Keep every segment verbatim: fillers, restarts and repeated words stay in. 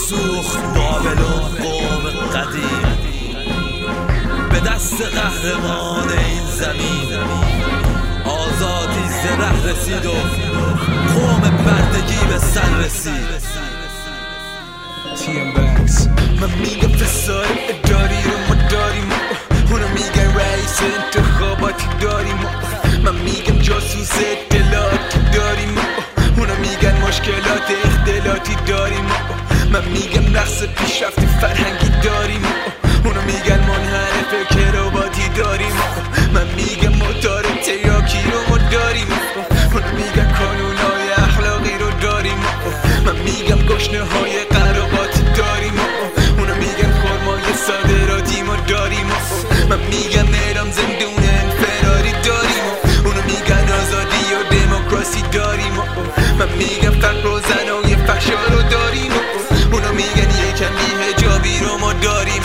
سوخت بابلون قوم قدیم به دست قهرمان این زمین. آزادی زره رسید و قوم بردگی به سر رسید. من میگم فساد اداری رو ما داریم، اونا میگن رئیس انتخاباتی داریم. من میگم جاسوس اطلاعاتی داریم، اونا میگن مشکلات اختلاطی داریم. من میگم نقص پیشرفت فرهنگی داریم، اونا میگن منحرف کراواتی داریم. من میگم موتور تریاکی رو ما داریم، اونا میگن قانونهای اخلاقی رو داریم. من میگم گشنه های قراقاتی داریم، اونا میگن خرمای صادراتی ما داریم. من میگم اعدام زندون انفراری داریم، اونا میگن آزادی و دموکراسی داریم. من میگم فقر و زنای فحشا رو داریم، اونا میگن یکم بی‌حجابی رو ما داریم.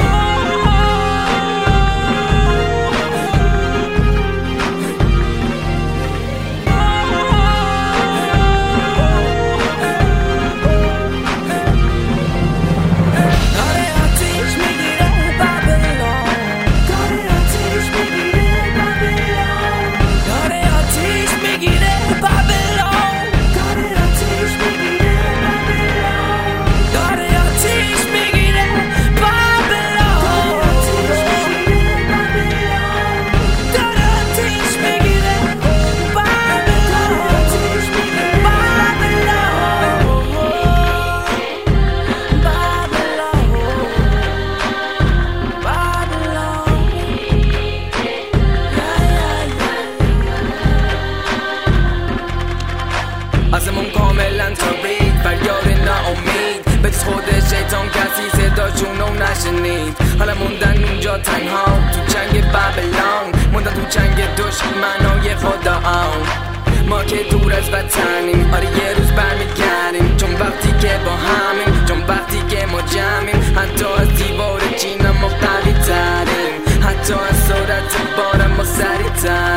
آسمون کاملا تاریک، فریاد ناامید، به خود شیطان کسی صداشونو نشنید. حالا موندن اونجا تنها تو جنگ بابلون، موندن تو جنگ دشمنای خدا. ما که دور از وطنیم، آره یه روز برمیگردیم، چون وقتی که با همیم، چون وقتی که ما جمعیم. حتی از دیوار چین ما قوی تریم، حتی از سرعت بارم ما سریع تریم.